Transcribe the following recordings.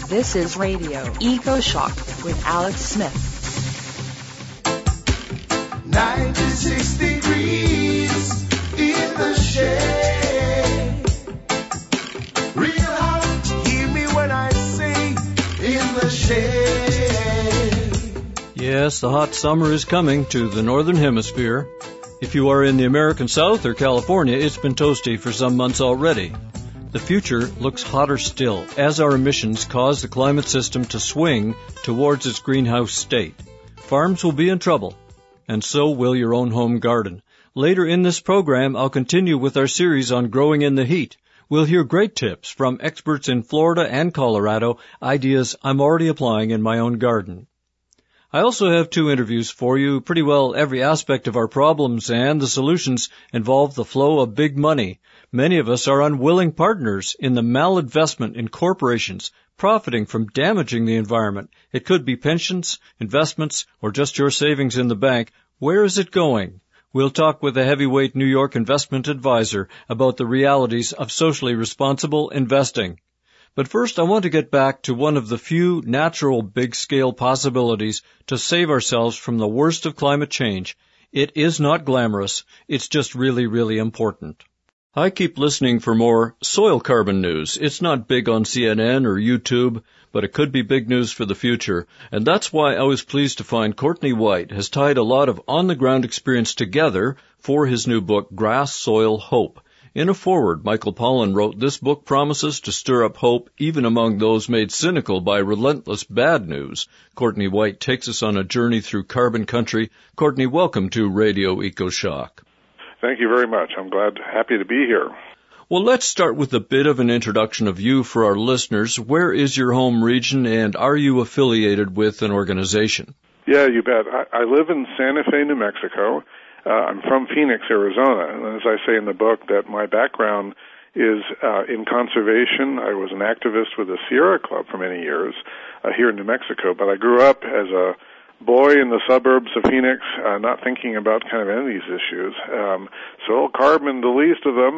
This is Radio EcoShock with Alex Smith. 96 degrees in the shade. Real hot, hear me when I say in the shade. Yes, the hot summer is coming to the Northern Hemisphere. If you are in the American South or California, it's been toasty for some months already. The future looks hotter still as our emissions cause the climate system to swing towards its greenhouse state. Farms will be in trouble, and so will your own home garden. Later in this program, I'll continue with our series on growing in the heat. We'll hear great tips from experts in Florida and Colorado, ideas I'm already applying in my own garden. I also have 2 interviews for you. Pretty well every aspect of our problems and the solutions involve the flow of big money. Many of us are unwilling partners in the malinvestment in corporations profiting from damaging the environment. It could be pensions, investments, or just your savings in the bank. Where is it going? We'll talk with a heavyweight New York investment advisor about the realities of socially responsible investing. But first, I want to get back to one of the few natural big-scale possibilities to save ourselves from the worst of climate change. It is not glamorous. It's just really, really important. I keep listening for more soil carbon news. It's not big on CNN or YouTube, but it could be big news for the future. And that's why I was pleased to find Courtney White has tied a lot of on-the-ground experience together for his new book, Grass, Soil, Hope. In a foreword, Michael Pollan wrote, "This book promises to stir up hope even among those made cynical by relentless bad news." Courtney White takes us on a journey through carbon country. Courtney, welcome to Radio EcoShock. Thank you very much. I'm happy to be here. Well, let's start with a bit of an introduction of you for our listeners. Where is your home region, and are you affiliated with an organization? Yeah, you bet. I live in Santa Fe, New Mexico. I'm from Phoenix, Arizona, and as I say in the book, that my background is in conservation. I was an activist with the Sierra Club for many years here in New Mexico, but I grew up as a boy in the suburbs of Phoenix, not thinking about kind of any of these issues. Soil carbon, the least of them,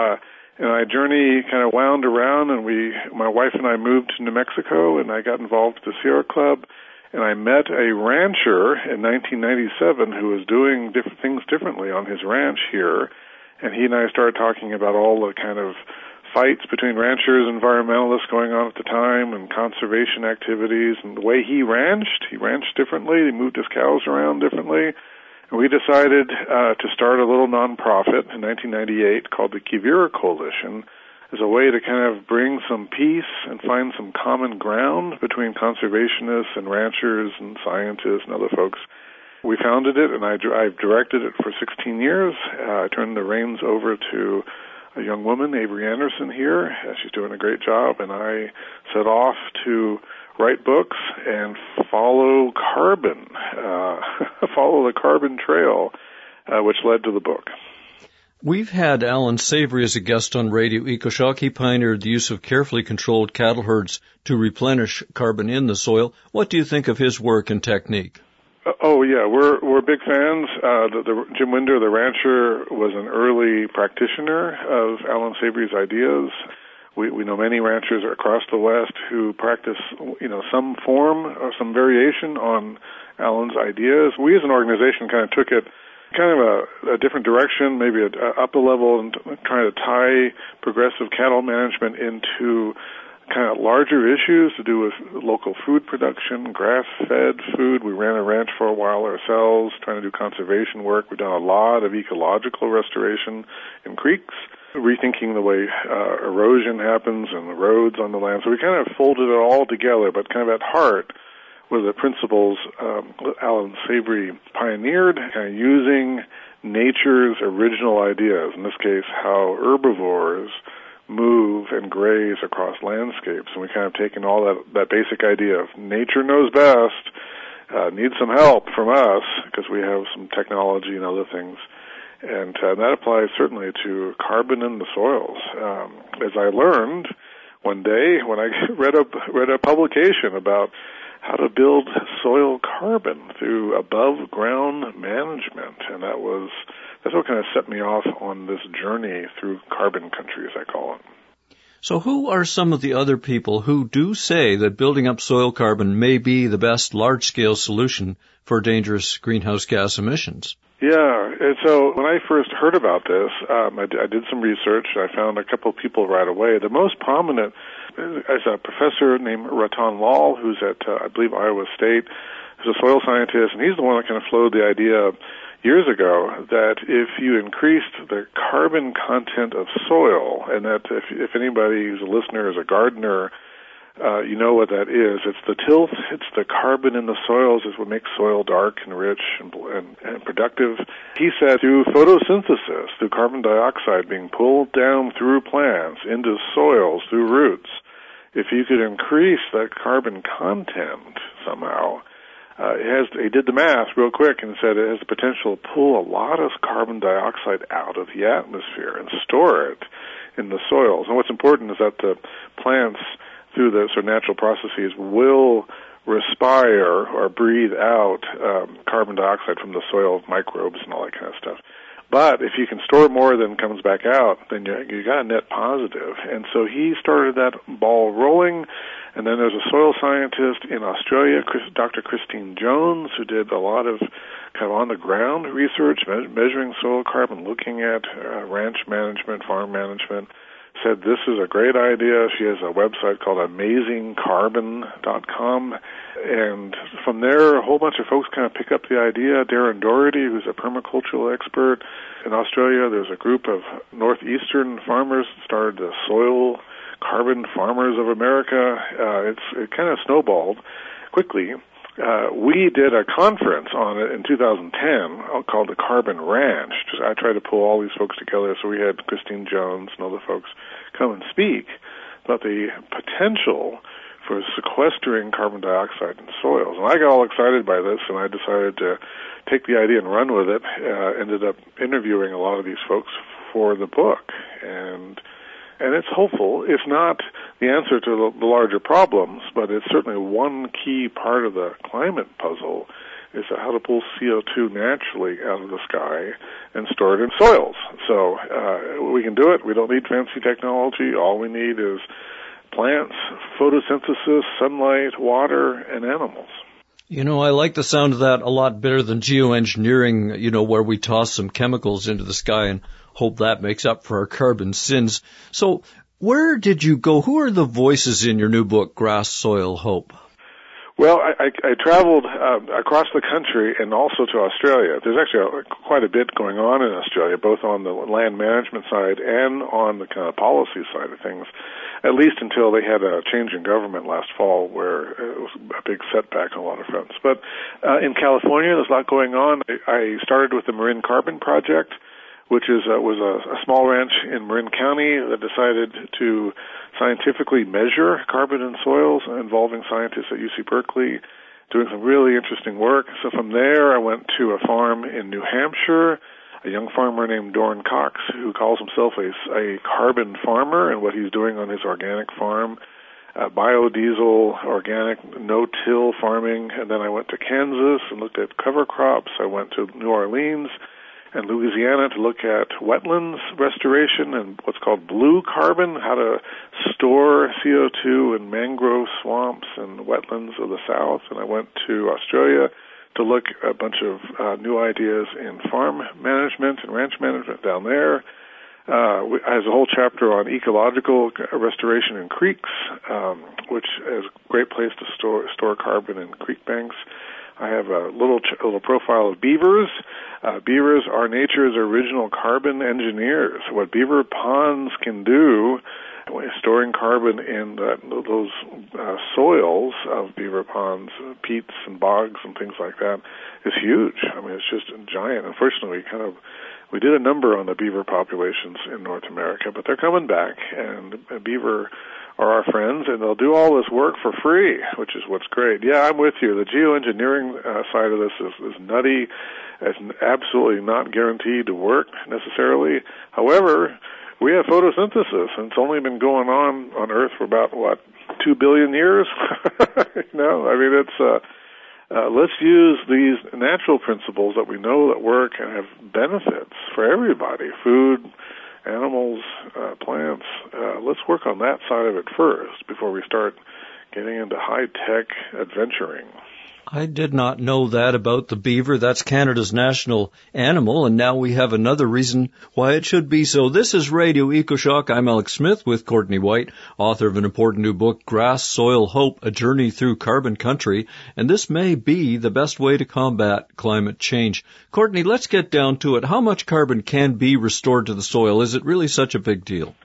and my journey kind of wound around, and my wife and I moved to New Mexico, and I got involved with the Sierra Club. And I met a rancher in 1997 who was doing different things differently on his ranch here. And he and I started talking about all the kind of fights between ranchers and environmentalists going on at the time and conservation activities. And the way he ranched differently. He moved his cows around differently. And we decided to start a little nonprofit in 1998 called the Quivira Coalition, as a way to kind of bring some peace and find some common ground between conservationists and ranchers and scientists and other folks. We founded it, and I've directed it for 16 years. I turned the reins over to a young woman, Avery Anderson, here. She's doing a great job, and I set off to write books and follow carbon, follow the carbon trail, which led to the book. We've had Alan Savory as a guest on Radio EcoShock. He pioneered the use of carefully controlled cattle herds to replenish carbon in the soil. What do you think of his work and technique? Oh, yeah, we're big fans. Jim Winder, the rancher, was an early practitioner of Alan Savory's ideas. We know many ranchers across the West who practice, some form or some variation on Alan's ideas. We as an organization kind of took it kind of a different direction, maybe up a level, and trying to tie progressive cattle management into kind of larger issues to do with local food production, grass-fed food. We ran a ranch for a while ourselves, trying to do conservation work. We've done a lot of ecological restoration in creeks, rethinking the way erosion happens and the roads on the land. So we kind of folded it all together, but kind of at heart were the principles Alan Savory pioneered, kind of using nature's original ideas, in this case, how herbivores move and graze across landscapes. And we kind of taken all that basic idea of nature knows best, needs some help from us because we have some technology and other things. And that applies certainly to carbon in the soils. As I learned one day when I read a publication about how to build soil carbon through above-ground management, and that's what kind of set me off on this journey through carbon country, as I call it. So who are some of the other people who do say that building up soil carbon may be the best large-scale solution for dangerous greenhouse gas emissions? Yeah, and so when I first heard about this, I did some research. I found a couple of people right away. The most prominent is a professor named Ratan Lal, who's at, I believe, Iowa State, who's a soil scientist, and he's the one that kind of floated the idea years ago that if you increased the carbon content of soil, and that if anybody who's a listener is a gardener, you know what that is. It's the tilth, it's the carbon in the soils is what makes soil dark and rich and productive. He said through photosynthesis, through carbon dioxide being pulled down through plants into soils through roots, if you could increase that carbon content somehow, he did the math real quick and said it has the potential to pull a lot of carbon dioxide out of the atmosphere and store it in the soils. And what's important is that the plants, through the sort of natural processes, will respire or breathe out carbon dioxide from the soil, microbes and all that kind of stuff. But if you can store more than comes back out, then you got a net positive. And so he started that ball rolling. And then there's a soil scientist in Australia, Dr. Christine Jones, who did a lot of kind of on-the-ground research, measuring soil carbon, looking at ranch management, farm management, said this is a great idea. She has a website called AmazingCarbon.com. And from there, a whole bunch of folks kind of pick up the idea. Darren Doherty, who's a permacultural expert in Australia, there's a group of northeastern farmers that started the Soil Carbon Farmers of America. It kind of snowballed quickly. We did a conference on it in 2010 called the Carbon Ranch. I tried to pull all these folks together, so we had Christine Jones and other folks come and speak about the potential for sequestering carbon dioxide in soils. And I got all excited by this, and I decided to take the idea and run with it. Ended up interviewing a lot of these folks for the book, and it's hopeful. It's not the answer to the larger problems, but it's certainly one key part of the climate puzzle is how to pull CO2 naturally out of the sky and store it in soils. So we can do it. We don't need fancy technology. All we need is plants, photosynthesis, sunlight, water, and animals. You know, I like the sound of that a lot better than geoengineering, where we toss some chemicals into the sky and hope that makes up for our carbon sins. So where did you go? Who are the voices in your new book, Grass, Soil, Hope? Well, I traveled across the country and also to Australia. There's actually quite a bit going on in Australia, both on the land management side and on the kind of policy side of things, at least until they had a change in government last fall where it was a big setback on a lot of fronts. But in California, there's a lot going on. I started with the Marin Carbon Project, which was a small ranch in Marin County that decided to scientifically measure carbon in soils, involving scientists at UC Berkeley, doing some really interesting work. So from there, I went to a farm in New Hampshire, a young farmer named Doran Cox, who calls himself a carbon farmer, and what he's doing on his organic farm, biodiesel, organic, no-till farming. And then I went to Kansas and looked at cover crops. I went to New Orleans and Louisiana to look at wetlands restoration and what's called blue carbon, how to store CO2 in mangrove swamps and wetlands of the South. And I went to Australia to look at a bunch of new ideas in farm management and ranch management down there. Has a whole chapter on ecological restoration in creeks, which is a great place to store carbon in creek banks. I have a little profile of beavers. Beavers are nature's original carbon engineers. What beaver ponds can do, storing carbon in those soils of beaver ponds, peats and bogs and things like that, is huge. I mean, it's just giant. Unfortunately, we did a number on the beaver populations in North America, but they're coming back, and beaver are our friends, and they'll do all this work for free, which is what's great. Yeah, I'm with you. The geoengineering side of this is nutty. It's absolutely not guaranteed to work necessarily. However, we have photosynthesis, and it's only been going on Earth for about, 2 billion years? Let's use these natural principles that we know that work and have benefits for everybody, food, animals, plants. Let's work on that side of it first before we start getting into high-tech adventuring. I did not know that about the beaver. That's Canada's national animal, and now we have another reason why it should be so. This is Radio EcoShock. I'm Alex Smith with Courtney White, author of an important new book, Grass, Soil, Hope, A Journey Through Carbon Country, and this may be the best way to combat climate change. Courtney, let's get down to it. How much carbon can be restored to the soil? Is it really such a big deal?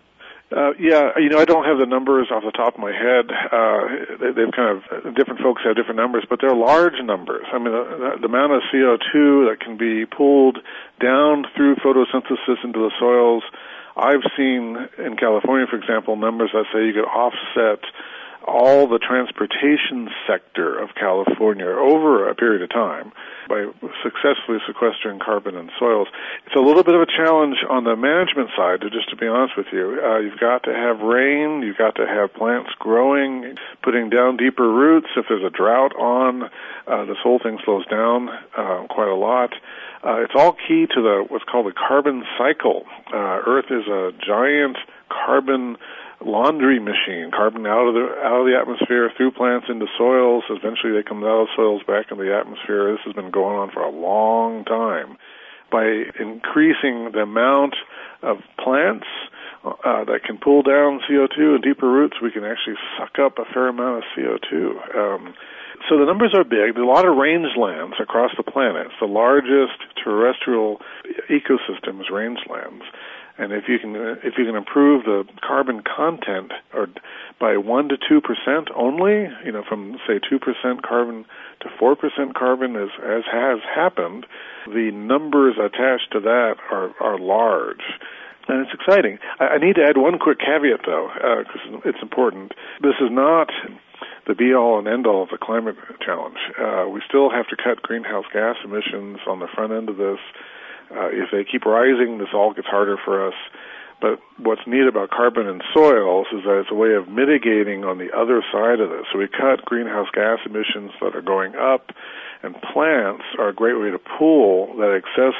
I don't have the numbers off the top of my head. They've kind of, different folks have different numbers, but they're large numbers. I mean, the amount of CO2 that can be pulled down through photosynthesis into the soils. I've seen in California, for example, numbers that say you could offset all the transportation sector of California over a period of time by successfully sequestering carbon in soils. It's a little bit of a challenge on the management side, to be honest with you. You've got to have rain, you've got to have plants growing, putting down deeper roots. If there's a drought on, this whole thing slows down quite a lot. It's all key to what's called the carbon cycle. Earth is a giant carbon laundry machine. Carbon out of the atmosphere through plants into soils. Eventually they come out of soils back into the atmosphere. This has been going on for a long time. By increasing the amount of plants that can pull down CO2 and deeper roots, we can actually suck up a fair amount of CO2. So the numbers are big. There are a lot of rangelands across the planet. It's the largest terrestrial ecosystem is rangelands. And if you can improve the carbon content or by 1 to 2% only, from say 2% carbon to 4% carbon as has happened, the numbers attached to that are large. And it's exciting. I need to add one quick caveat though, because it's important. This is not the be-all and end-all of the climate challenge. We still have to cut greenhouse gas emissions on the front end of this. If they keep rising, this all gets harder for us. But what's neat about carbon in soils is that it's a way of mitigating on the other side of this. So we cut greenhouse gas emissions that are going up, and plants are a great way to pull that excess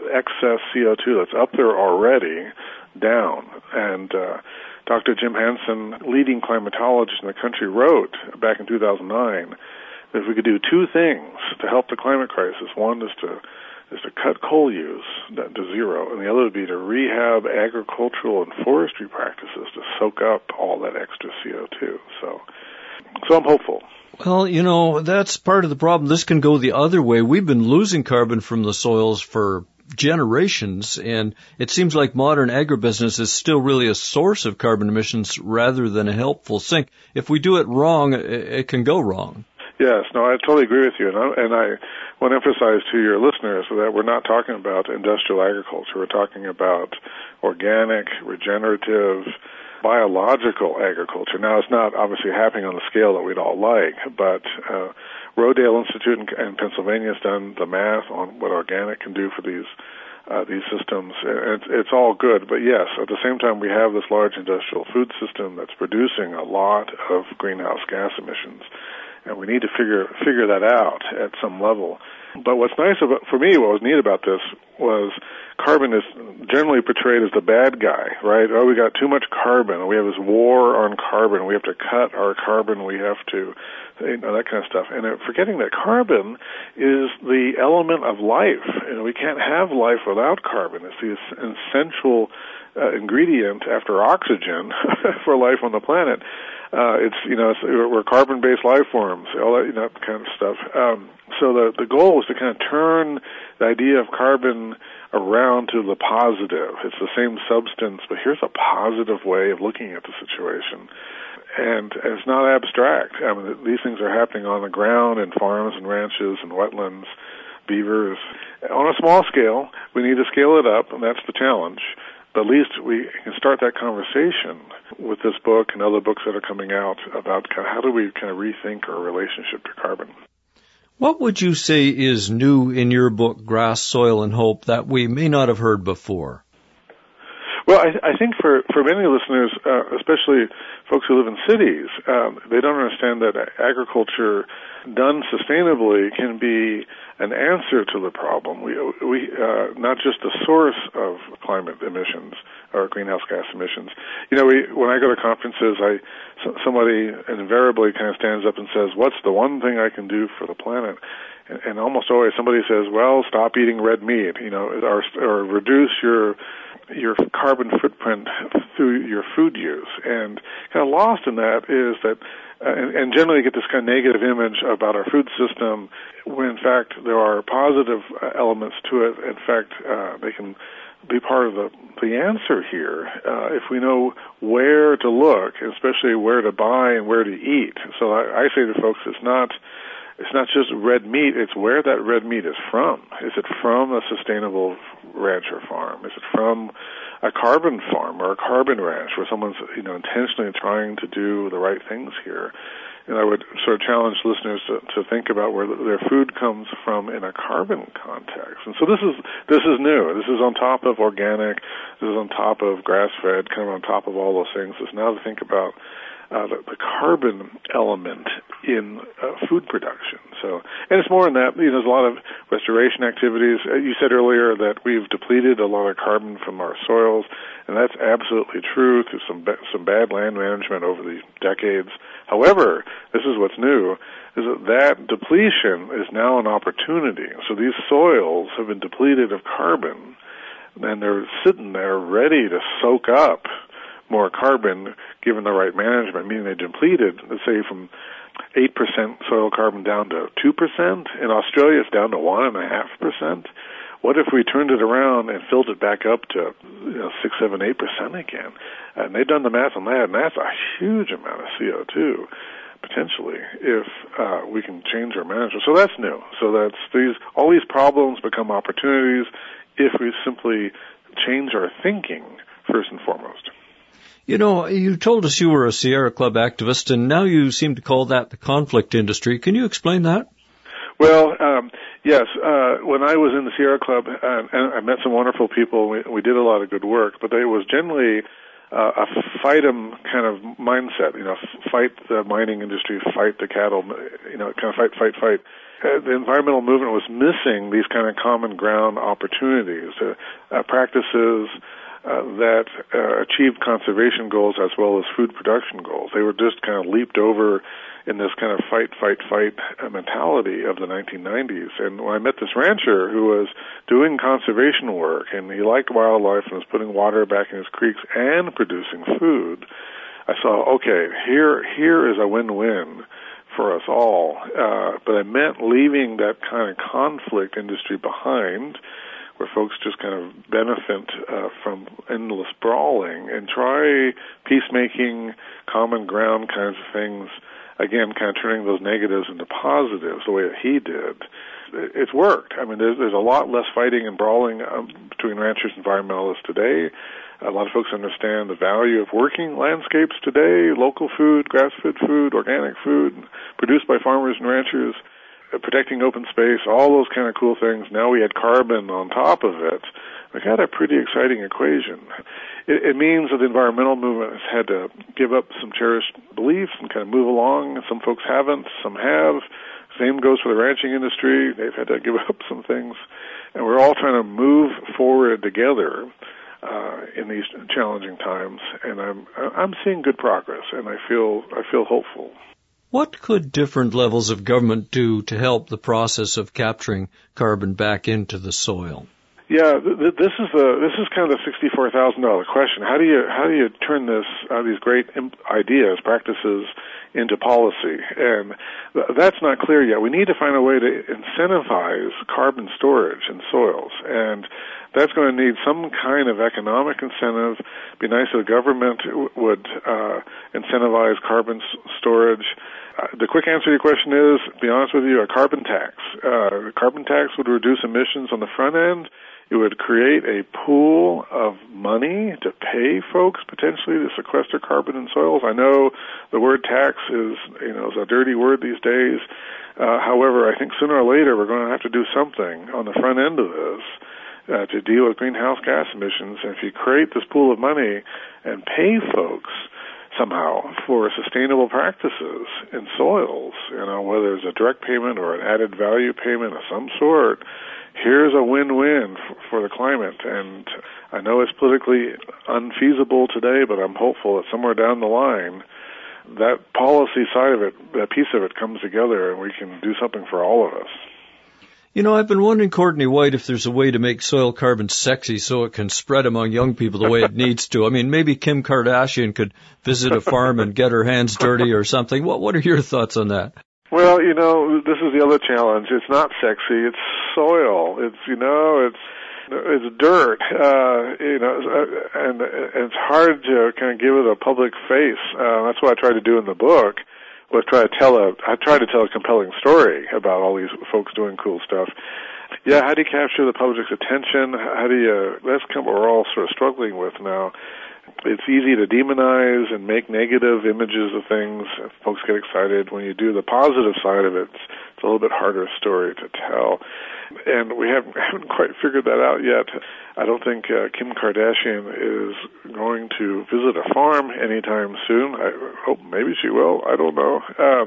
CO2 that's up there already down. And Dr. Jim Hansen, leading climatologist in the country, wrote back in 2009 that if we could do two things to help the climate crisis, one is to cut coal use to zero, and the other would be to rehab agricultural and forestry practices to soak up all that extra CO2. So I'm hopeful. Well, that's part of the problem. This can go the other way. We've been losing carbon from the soils for generations, and it seems like modern agribusiness is still really a source of carbon emissions rather than a helpful sink. If we do it wrong, it can go wrong. Yes, no, I totally agree with you, and I want to emphasize to your listeners that we're not talking about industrial agriculture. We're talking about organic, regenerative, biological agriculture. Now, it's not obviously happening on the scale that we'd all like, but Rodale Institute in Pennsylvania has done the math on what organic can do for these systems. It's all good, but yes, at the same time, we have this large industrial food system that's producing a lot of greenhouse gas emissions. And we need to figure that out at some level. But what's nice for me, what was neat about this was carbon is generally portrayed as the bad guy, right? Oh, we got too much carbon. We have this war on carbon. We have to cut our carbon. We have to, that kind of stuff. And forgetting that carbon is the element of life. We can't have life without carbon. It's the essential ingredient after oxygen for life on the planet. We're carbon-based life forms, all that, kind of stuff. So the goal is to kind of turn the idea of carbon around to the positive. It's the same substance, but here's a positive way of looking at the situation. And it's not abstract. I mean, these things are happening on the ground in farms and ranches and wetlands, beavers. On a small scale, we need to scale it up, and that's the challenge. But at least we can start that conversation with this book and other books that are coming out about how do we kind of rethink our relationship to carbon. What would you say is new in your book, Grass, Soil, and Hope, that we may not have heard before? Well, I think for many listeners, especially folks who live in cities, they don't understand that agriculture done sustainably can be an answer to the problem. We not just the source of climate emissions or greenhouse gas emissions. When I go to conferences, somebody invariably kind of stands up and says, "What's the one thing I can do for the planet?" And almost always somebody says, "Well, stop eating red meat, or reduce your carbon footprint through your food use." And kind of lost in that is that, and generally get this kind of negative image about our food system, when in fact there are positive elements to it. In fact, they can be part of the answer here if we know where to look, especially where to buy and where to eat. So I say to folks, it's not just red meat, it's where that red meat is from. Is it from a sustainable ranch or farm? Is it from a carbon farm or a carbon ranch where someone's intentionally trying to do the right things here? And I would sort of challenge listeners to think about where their food comes from in a carbon context. And so this is new. This is on top of organic. This is on top of grass-fed, kind of on top of all those things. It's now to think about the carbon element in food production. So, and it's more than that. There's a lot of restoration activities. You said earlier that we've depleted a lot of carbon from our soils, and that's absolutely true through some bad land management over the decades. However, this is what's new, is that depletion is now an opportunity. So these soils have been depleted of carbon, and they're sitting there ready to soak up more carbon given the right management, meaning they depleted, let's say, from 8% soil carbon down to 2%. In Australia, it's down to 1.5%. What if we turned it around and filled it back up to 6, 7, 8% again? And they've done the math on that, and that's a huge amount of CO2 potentially if we can change our management. So that's new. So all these problems become opportunities if we simply change our thinking first and foremost. You told us you were a Sierra Club activist, and now you seem to call that the conflict industry. Can you explain that? Well, yes. When I was in the Sierra Club, and I met some wonderful people, we did a lot of good work, but it was generally a fight-em kind of mindset. Fight the mining industry, fight the cattle, kind of fight. The environmental movement was missing these kind of common ground opportunities, practices that achieved conservation goals as well as food production goals. They were just kind of leaped over in this kind of fight mentality of the 1990s. And when I met this rancher who was doing conservation work, and he liked wildlife and was putting water back in his creeks and producing food, I saw, okay, here is a win-win for us all. But it meant leaving that kind of conflict industry behind, where folks just kind of benefit from endless brawling, and try peacemaking, common ground kinds of things, again, kind of turning those negatives into positives the way that he did. It's worked. I mean, there's a lot less fighting and brawling between ranchers and environmentalists today. A lot of folks understand the value of working landscapes today, local food, grass-fed food, organic food, produced by farmers and ranchers, protecting open space, all those kind of cool things. Now we add carbon on top of it. We got a pretty exciting equation. It means that the environmental movement has had to give up some cherished beliefs and kind of move along. Some folks haven't, some have. Same goes for the ranching industry. They've had to give up some things. And we're all trying to move forward together in these challenging times. And I'm seeing good progress, and I feel hopeful. What could different levels of government do to help the process of capturing carbon back into the soil? Yeah, this is kind of the $64,000 question. How do you turn these great ideas, practices, into policy? And that's not clear yet. We need to find a way to incentivize carbon storage in soils, and that's going to need some kind of economic incentive. It'd be nice if the government would incentivize carbon storage. The quick answer to your question is, to be honest with you, a carbon tax. A carbon tax would reduce emissions on the front end. It would create a pool of money to pay folks potentially to sequester carbon in soils. I know the word tax is a dirty word these days. However, I think sooner or later we're going to have to do something on the front end of this to deal with greenhouse gas emissions. And if you create this pool of money and pay folks somehow for sustainable practices in soils, whether it's a direct payment or an added value payment of some sort. Here's a win-win for the climate, and I know it's politically unfeasible today, but I'm hopeful that somewhere down the line, that policy side of it, that piece of it comes together and we can do something for all of us. I've been wondering, Courtney White, if there's a way to make soil carbon sexy so it can spread among young people the way it needs to. I mean, maybe Kim Kardashian could visit a farm and get her hands dirty or something. What are your thoughts on that? Well, this is the other challenge. It's not sexy. It's soil. It's dirt. And it's hard to kind of give it a public face. That's what I try to do in the book. I try to tell a compelling story about all these folks doing cool stuff. Yeah, how do you capture the public's attention? That's what we're all sort of struggling with now. It's easy to demonize and make negative images of things. Folks get excited. When you do the positive side of it, it's a little bit harder story to tell. And we haven't quite figured that out yet. I don't think Kim Kardashian is going to visit a farm anytime soon. I hope maybe she will. I don't know.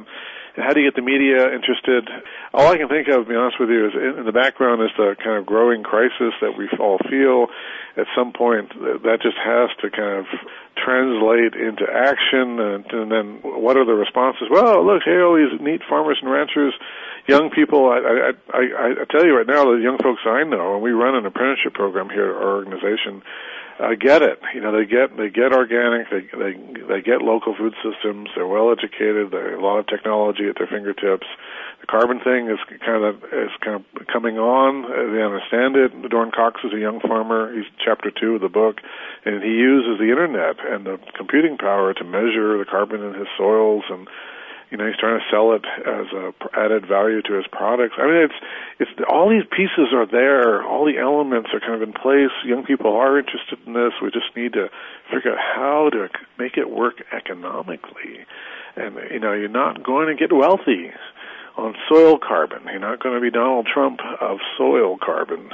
How do you get the media interested? All I can think of, to be honest with you, is in the background is the kind of growing crisis that we all feel. At some point, that just has to kind of translate into action, and then what are the responses? Well, look, hey, all these neat farmers and ranchers, young people. I tell you right now, the young folks I know, and we run an apprenticeship program here at our organization, get it. They get organic. They get local food systems. They're well educated. They have a lot of technology at their fingertips. The carbon thing is kind of coming on. They understand it. Doran Cox is a young farmer. He's chapter 2 of the book, and he uses the internet and the computing power to measure the carbon in his soils, and he's trying to sell it as a added value to his products. I mean, it's all these pieces are there. All the elements are kind of in place. Young people are interested in this. We just need to figure out how to make it work economically. And, you're not going to get wealthy on soil carbon. You're not going to be Donald Trump of soil carbon.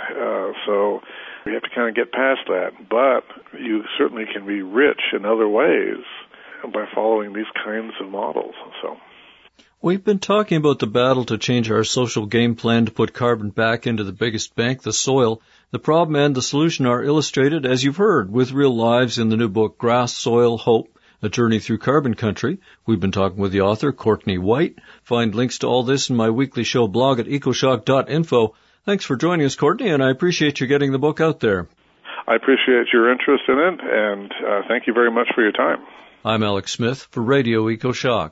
So we have to kind of get past that. But you certainly can be rich in other ways by following these kinds of models. So we've been talking about the battle to change our social game plan to put carbon back into the biggest bank, the soil. The problem and the solution are illustrated, as you've heard, with real lives in the new book, Grass, Soil, Hope, A Journey Through Carbon Country. We've been talking with the author, Courtney White. Find links to all this in my weekly show blog at ecoshock.info. Thanks for joining us, Courtney, and I appreciate you getting the book out there. I appreciate your interest in it, and thank you very much for your time. I'm Alex Smith for Radio EcoShock.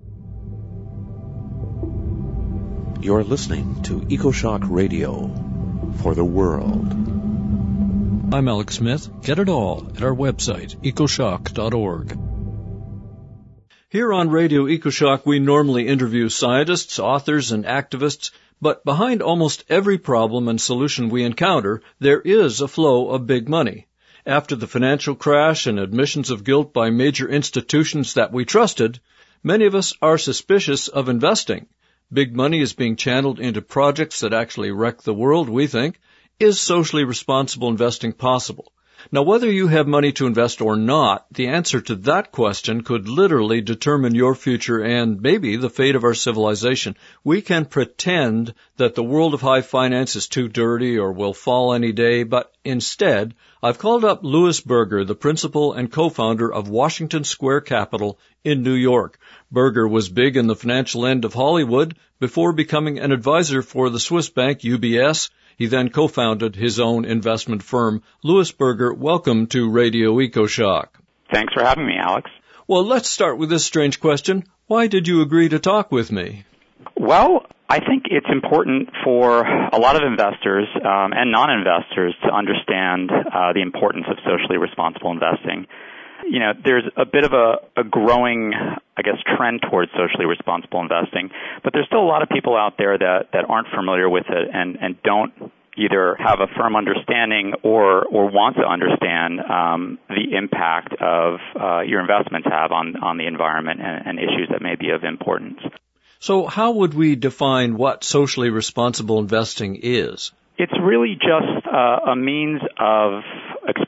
You're listening to EcoShock Radio for the world. I'm Alex Smith. Get it all at our website, ecoshock.org. Here on Radio EcoShock, we normally interview scientists, authors, and activists, but behind almost every problem and solution we encounter, there is a flow of big money. After the financial crash and admissions of guilt by major institutions that we trusted, many of us are suspicious of investing. Big money is being channeled into projects that actually wreck the world, we think. Is socially responsible investing possible? Now, whether you have money to invest or not, the answer to that question could literally determine your future and maybe the fate of our civilization. We can pretend that the world of high finance is too dirty or will fall any day, but instead, I've called up Louis Berger, the principal and co-founder of Washington Square Capital in New York. Berger was big in the financial end of Hollywood before becoming an advisor for the Swiss bank UBS. He then co-founded his own investment firm. Louis Berger, welcome to Radio EcoShock. Thanks for having me, Alex. Well, let's start with this strange question. Why did you agree to talk with me? Well, I think it's important for a lot of investors and non-investors to understand the importance of socially responsible investing. You know, there's a bit of a growing, I guess, trend towards socially responsible investing, but there's still a lot of people out there that aren't familiar with it and don't either have a firm understanding or want to understand the impact of your investments have on the environment and issues that may be of importance. So how would we define what socially responsible investing is? It's really just a means of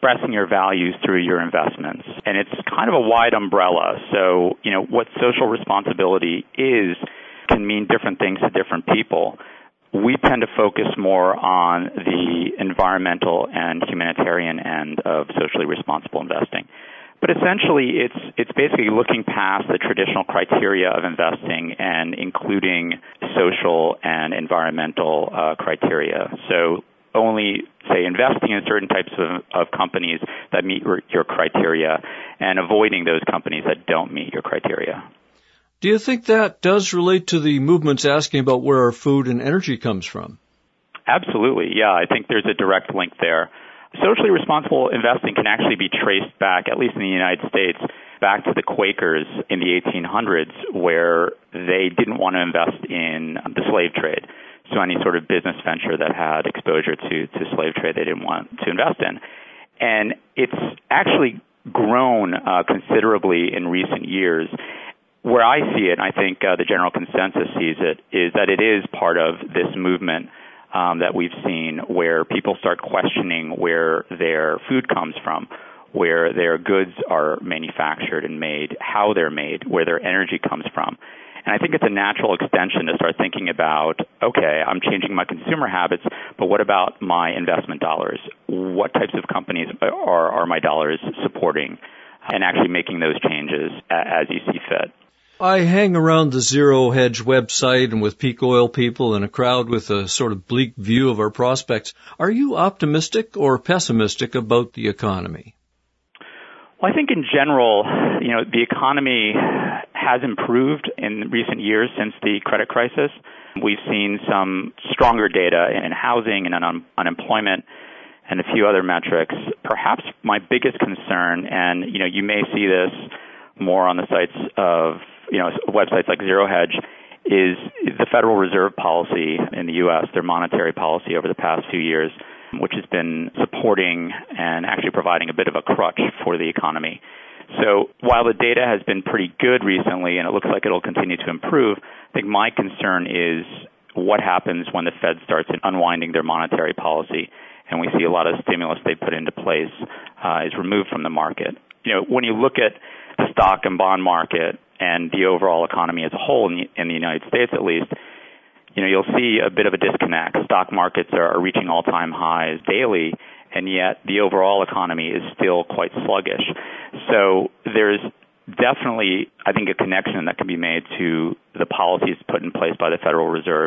expressing your values through your investments. And it's kind of a wide umbrella. So, what social responsibility is can mean different things to different people. We tend to focus more on the environmental and humanitarian end of socially responsible investing. But essentially, it's basically looking past the traditional criteria of investing and including social and environmental criteria. So only, say, investing in certain types of companies that meet your criteria and avoiding those companies that don't meet your criteria. Do you think that does relate to the movements asking about where our food and energy comes from? Absolutely, yeah. I think there's a direct link there. Socially responsible investing can actually be traced back, at least in the United States, back to the Quakers in the 1800s, where they didn't want to invest in the slave trade. So any sort of business venture that had exposure to slave trade, they didn't want to invest in. And it's actually grown considerably in recent years. Where I see it, and I think the general consensus sees it, is that it is part of this movement that we've seen where people start questioning where their food comes from, where their goods are manufactured and made, how they're made, where their energy comes from. And I think it's a natural extension to start thinking about, okay, I'm changing my consumer habits, but what about my investment dollars? What types of companies are my dollars supporting? And actually making those changes as you see fit. I hang around the Zero Hedge website and with peak oil people in a crowd with a sort of bleak view of our prospects. Are you optimistic or pessimistic about the economy? Well, I think in general, the economy has improved in recent years since the credit crisis. We've seen some stronger data in housing and unemployment and a few other metrics. Perhaps my biggest concern, and you may see this more on the sites of websites like Zero Hedge, is the Federal Reserve policy in the U.S., their monetary policy over the past few years, which has been supporting and actually providing a bit of a crutch for the economy. So while the data has been pretty good recently and it looks like it'll continue to improve, I think my concern is what happens when the Fed starts unwinding their monetary policy and we see a lot of stimulus they put into place is removed from the market. When you look at the stock and bond market and the overall economy as a whole in the United States at least, you'll see a bit of a disconnect. Stock markets are reaching all-time highs daily, and yet the overall economy is still quite sluggish. So there's definitely, I think, a connection that can be made to the policies put in place by the Federal Reserve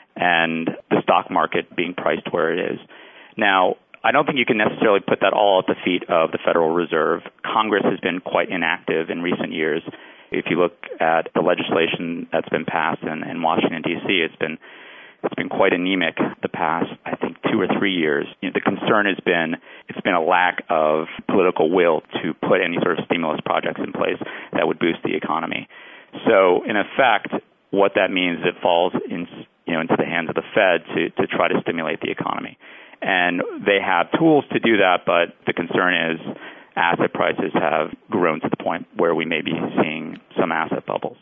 and the stock market being priced where it is. Now, I don't think you can necessarily put that all at the feet of the Federal Reserve. Congress has been quite inactive in recent years. If you look at the legislation that's been passed in Washington, D.C., it's been quite anemic the past, I think, 2 or 3 years. The concern has been it's been a lack of political will to put any sort of stimulus projects in place that would boost the economy. So, in effect, what that means is it falls into the hands of the Fed to try to stimulate the economy. And they have tools to do that, but the concern is asset prices have grown to the point where we may be seeing some asset bubbles.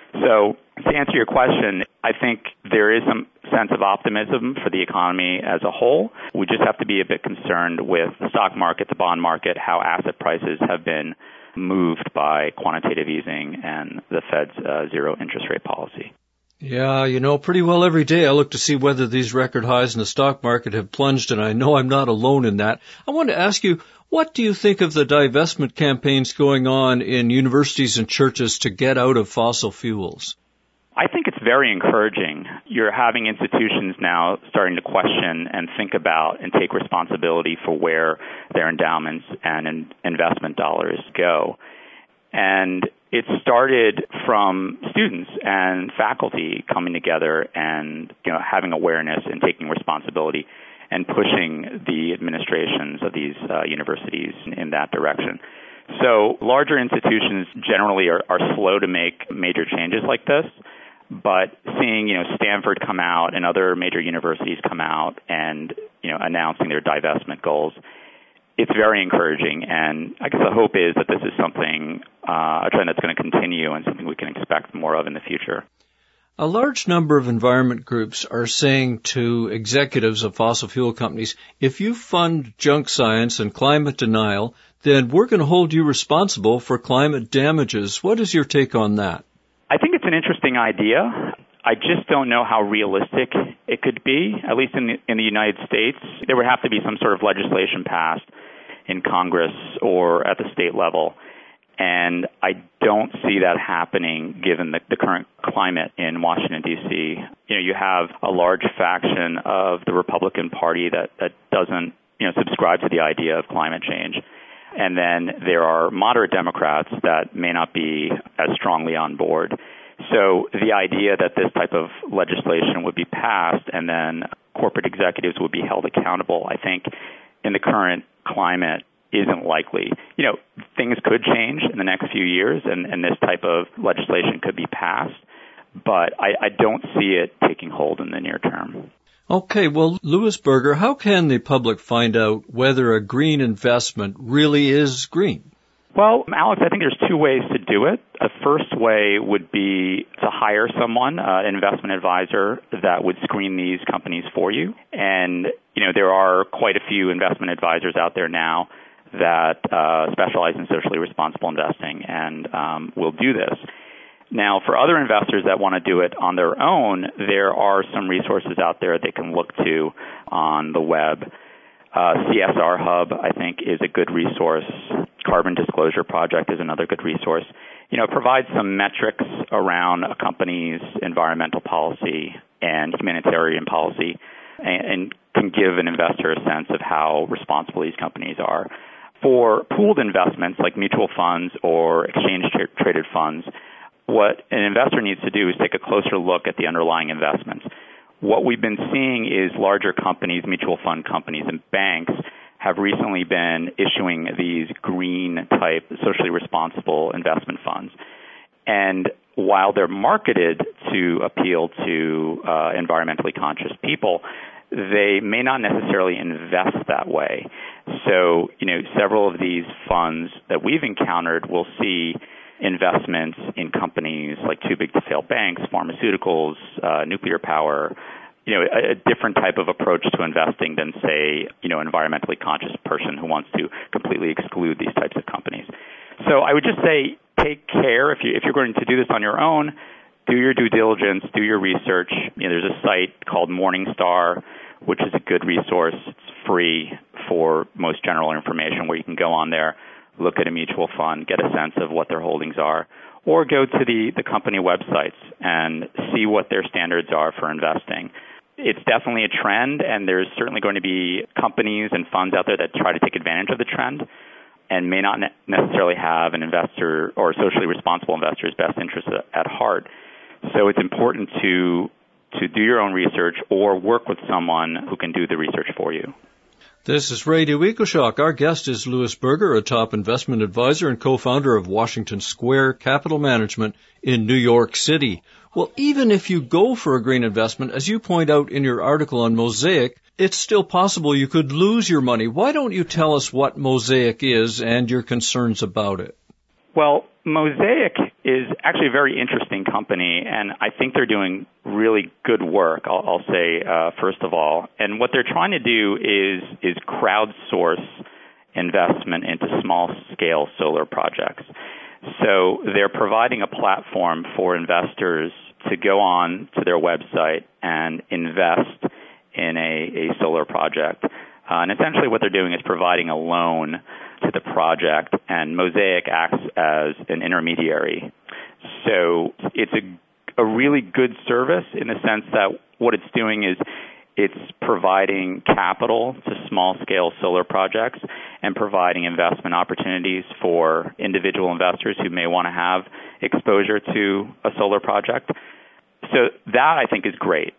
So to answer your question, I think there is some sense of optimism for the economy as a whole. We just have to be a bit concerned with the stock market, the bond market, how asset prices have been moved by quantitative easing and the Fed's zero interest rate policy. Yeah, pretty well every day I look to see whether these record highs in the stock market have plunged, and I know I'm not alone in that. I want to ask you, what do you think of the divestment campaigns going on in universities and churches to get out of fossil fuels? I think it's very encouraging. You're having institutions now starting to question and think about and take responsibility for where their endowments and investment dollars go. And it started from students and faculty coming together and having awareness and taking responsibility and pushing the administrations of these universities in that direction. So larger institutions generally are slow to make major changes like this, but seeing Stanford come out and other major universities come out and announcing their divestment goals, it's very encouraging, and I guess the hope is that this is something, a trend that's going to continue and something we can expect more of in the future. A large number of environment groups are saying to executives of fossil fuel companies, if you fund junk science and climate denial, then we're going to hold you responsible for climate damages. What is your take on that? I think it's an interesting idea. I just don't know how realistic it could be, at least in the United States. There would have to be some sort of legislation passed in Congress or at the state level. And I don't see that happening given the current climate in Washington, D.C. You have a large faction of the Republican Party that doesn't, subscribe to the idea of climate change. And then there are moderate Democrats that may not be as strongly on board. So the idea that this type of legislation would be passed and then corporate executives would be held accountable, I think, in the current climate isn't likely. Things could change in the next few years, and this type of legislation could be passed, but I don't see it taking hold in the near term. Okay, well, Louis Berger, how can the public find out whether a green investment really is green? Well, Alex, I think there's two ways to do it. The first way would be to hire someone, an investment advisor, that would screen these companies for you. And, there are quite a few investment advisors out there now that specialize in socially responsible investing and will do this. Now, for other investors that want to do it on their own, there are some resources out there they can look to on the web. CSR Hub, I think, is a good resource. Carbon Disclosure Project is another good resource. It provides some metrics around a company's environmental policy and humanitarian policy and can give an investor a sense of how responsible these companies are. For pooled investments like mutual funds or exchange-traded funds, what an investor needs to do is take a closer look at the underlying investments. What we've been seeing is larger companies, mutual fund companies, and banks have recently been issuing these green-type, socially responsible investment funds. And while they're marketed to appeal to environmentally conscious people, they may not necessarily invest that way. So, several of these funds that we've encountered will see investments in companies like too big to fail banks, pharmaceuticals, nuclear power, a different type of approach to investing than, say, environmentally conscious person who wants to completely exclude these types of companies. So I would just say take care if you're going to do this on your own. Do your due diligence, do your research. There's a site called Morningstar, which is a good resource. It's free for most general information where you can go on there, look at a mutual fund, get a sense of what their holdings are, or go to the company websites and see what their standards are for investing. It's definitely a trend, and there's certainly going to be companies and funds out there that try to take advantage of the trend and may not necessarily have an investor or socially responsible investor's best interest at heart. So it's important to do your own research or work with someone who can do the research for you. This is Radio EcoShock. Our guest is Louis Berger, a top investment advisor and co-founder of Washington Square Capital Management in New York City. Well, even if you go for a green investment, as you point out in your article on Mosaic, it's still possible you could lose your money. Why don't you tell us what Mosaic is and your concerns about it? Well, Mosaic is actually a very interesting company, and I think they're doing really good work, I'll say, first of all. And what they're trying to do is crowdsource investment into small-scale solar projects. So they're providing a platform for investors to go on to their website and invest in a solar project. And essentially what they're doing is providing a loan to the project, and Mosaic acts as an intermediary. So it's a really good service in the sense that what it's doing is it's providing capital to small-scale solar projects and providing investment opportunities for individual investors who may want to have exposure to a solar project. So that, I think, is great.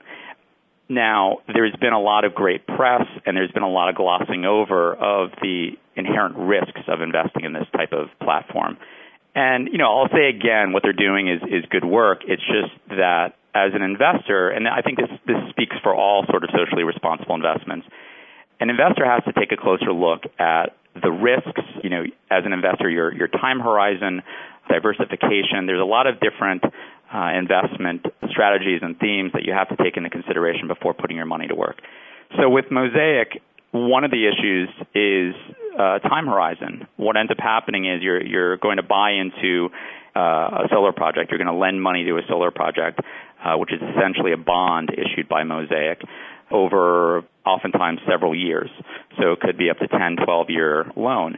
Now, there's been a lot of great press, and there's been a lot of glossing over of the inherent risks of investing in this type of platform. And, I'll say again, what they're doing is good work. It's just that as an investor, and I think this speaks for all sort of socially responsible investments, an investor has to take a closer look at the risks, as an investor, your time horizon, diversification. There's a lot of different investment strategies and themes that you have to take into consideration before putting your money to work. So with Mosaic, one of the issues is time horizon. What ends up happening is you're going to buy into a solar project. You're going to lend money to a solar project, which is essentially a bond issued by Mosaic over oftentimes several years. So it could be up to 10, 12-year loan.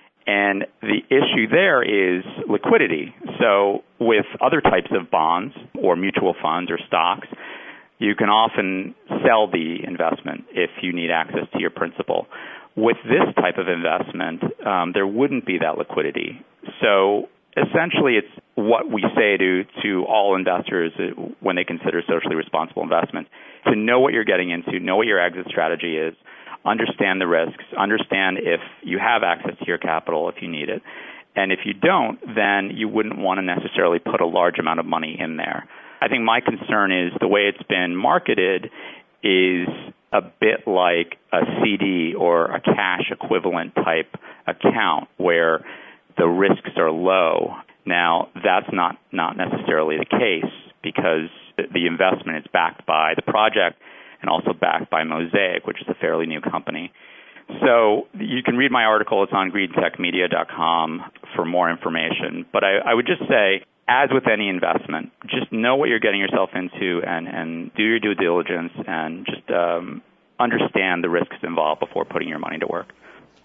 And the issue there is liquidity. So with other types of bonds or mutual funds or stocks, you can often sell the investment if you need access to your principal. With this type of investment, there wouldn't be that liquidity. So essentially, it's what we say to all investors when they consider socially responsible investment, to know what you're getting into, know what your exit strategy is, understand the risks, understand if you have access to your capital if you need it. And if you don't, then you wouldn't want to necessarily put a large amount of money in there. I think my concern is the way it's been marketed is a bit like a CD or a cash equivalent type account where the risks are low. Now, that's not necessarily the case because the investment is backed by the project and also backed by Mosaic, which is a fairly new company. So you can read my article. It's on greentechmedia.com for more information. But I would just say, as with any investment, just know what you're getting yourself into and do your due diligence and just understand the risks involved before putting your money to work.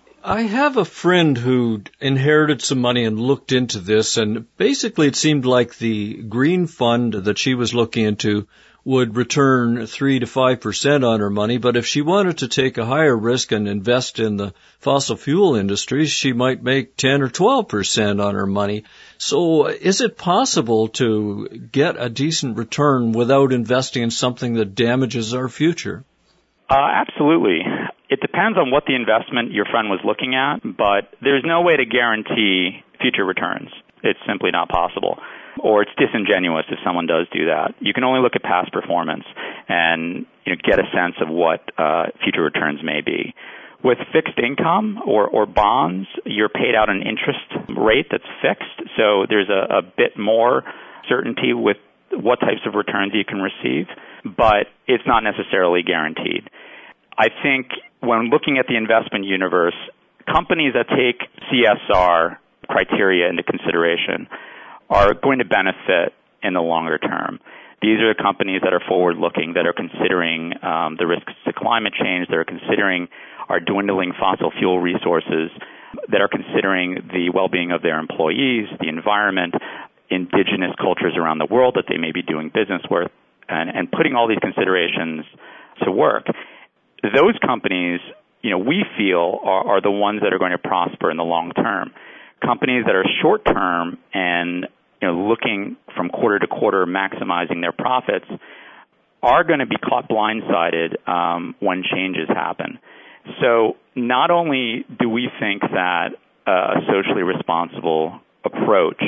I have a friend who inherited some money and looked into this, and basically it seemed like the green fund that she was looking into would return 3 to 5% on her money, but if she wanted to take a higher risk and invest in the fossil fuel industry, she might make 10 or 12% on her money. So is it possible to get a decent return without investing in something that damages our future? Absolutely. It depends on what the investment your friend was looking at, but there's no way to guarantee future returns. It's simply not possible. Or it's disingenuous if someone does do that. You can only look at past performance and get a sense of what future returns may be. With fixed income or bonds, you're paid out an interest rate that's fixed, so there's a bit more certainty with what types of returns you can receive, but it's not necessarily guaranteed. I think when looking at the investment universe, companies that take CSR criteria into consideration are going to benefit in the longer term. These are the companies that are forward-looking, that are considering the risks to climate change, that are considering our dwindling fossil fuel resources, that are considering the well-being of their employees, the environment, indigenous cultures around the world that they may be doing business with, and putting all these considerations to work. Those companies, we feel are the ones that are going to prosper in the long term. Companies that are short-term and looking from quarter to quarter, maximizing their profits, are going to be caught blindsided when changes happen. So not only do we think that a socially responsible approach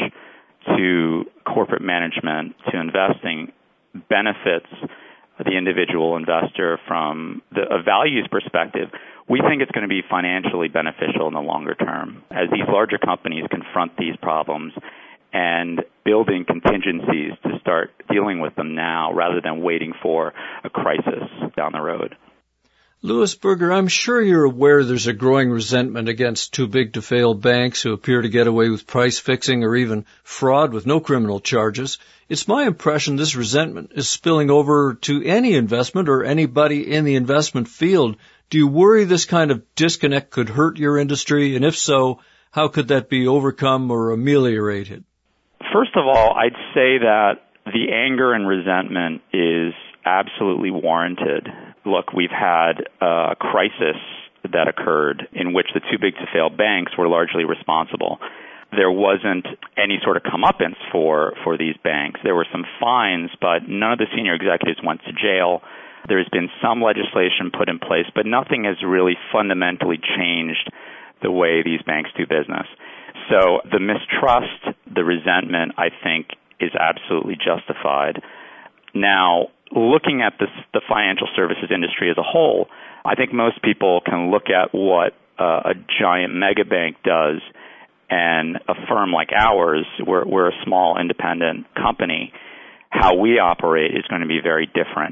to corporate management, to investing, benefits the individual investor from a values perspective, we think it's going to be financially beneficial in the longer term as these larger companies confront these problems and building contingencies to start dealing with them now rather than waiting for a crisis down the road. Louis Berger, I'm sure you're aware there's a growing resentment against too-big-to-fail banks who appear to get away with price fixing or even fraud with no criminal charges. It's my impression this resentment is spilling over to any investment or anybody in the investment field. Do you worry this kind of disconnect could hurt your industry? And if so, how could that be overcome or ameliorated? First of all, I'd say that the anger and resentment is absolutely warranted. Look, we've had a crisis that occurred in which the too-big-to-fail banks were largely responsible. There wasn't any sort of comeuppance for these banks. There were some fines, but none of the senior executives went to jail. There's been some legislation put in place, but nothing has really fundamentally changed the way these banks do business. So the mistrust, the resentment, I think, is absolutely justified. Now, looking at the financial services industry as a whole, I think most people can look at what a giant mega bank does, and a firm like ours, we're a small independent company, how we operate is going to be very different.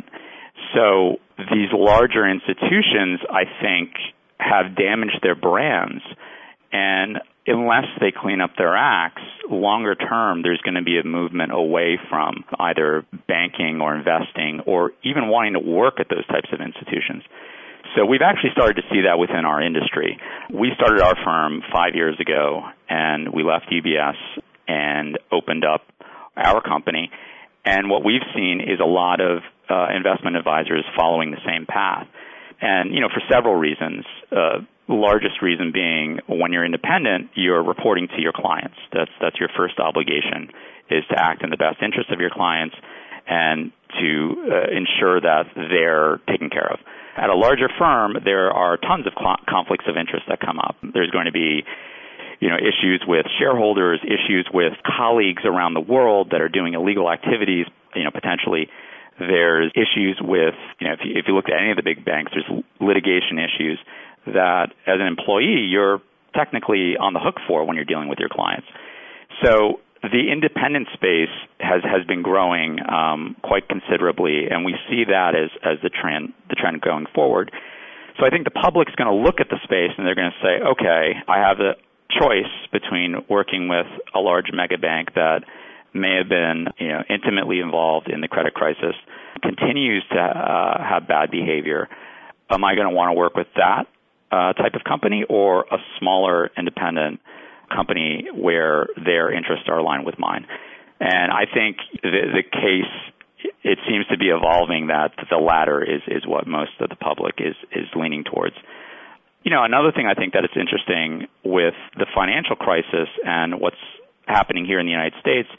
So these larger institutions, I think, have damaged their brands, and unless they clean up their acts, longer term, there's going to be a movement away from either banking or investing or even wanting to work at those types of institutions. So we've actually started to see that within our industry. We started our firm 5 years ago, and we left UBS and opened up our company. And what we've seen is a lot of investment advisors following the same path. And, for several reasons. The largest reason being when you're independent, you're reporting to your clients. That's your first obligation, is to act in the best interest of your clients and to ensure that they're taken care of. At a larger firm, there are tons of conflicts of interest that come up. There's going to be issues with shareholders, issues with colleagues around the world that are doing illegal activities, potentially. There's issues with, if you look at any of the big banks, there's litigation issues that as an employee you're technically on the hook for when you're dealing with your clients. So the independent space has been growing quite considerably, and we see that as the trend going forward. So I think the public's going to look at the space and they're going to say, okay, I have the choice between working with a large mega bank that may have been intimately involved in the credit crisis, continues to have bad behavior. Am I going to want to work with that type of company or a smaller independent company where their interests are aligned with mine? And I think the case, it seems to be evolving that the latter is what most of the public is leaning towards. Another thing I think that it's interesting with the financial crisis and what's happening here in the United States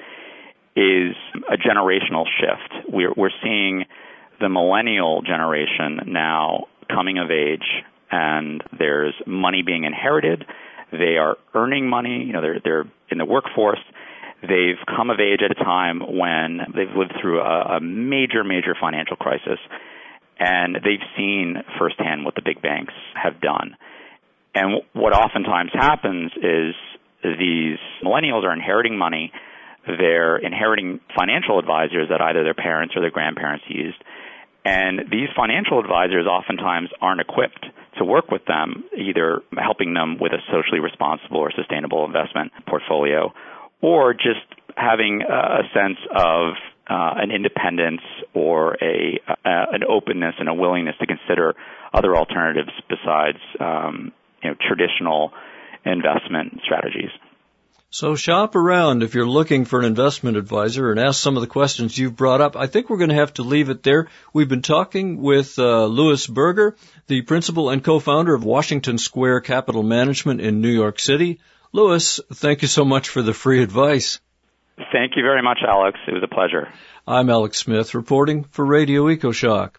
is a generational shift. We're seeing the millennial generation now coming of age, and there's money being inherited. They are earning money. They're in the workforce. They've come of age at a time when they've lived through a major, major financial crisis, and they've seen firsthand what the big banks have done. And what oftentimes happens is these millennials are inheriting money. They're inheriting financial advisors that either their parents or their grandparents used. And these financial advisors oftentimes aren't equipped to work with them, either helping them with a socially responsible or sustainable investment portfolio, or just having a sense of an independence or an openness and a willingness to consider other alternatives besides traditional investment strategies. So shop around if you're looking for an investment advisor and ask some of the questions you've brought up. I think we're going to have to leave it there. We've been talking with Louis Berger, the principal and co-founder of Washington Square Capital Management in New York City. Louis, thank you so much for the free advice. Thank you very much, Alex. It was a pleasure. I'm Alex Smith, reporting for Radio EcoShock.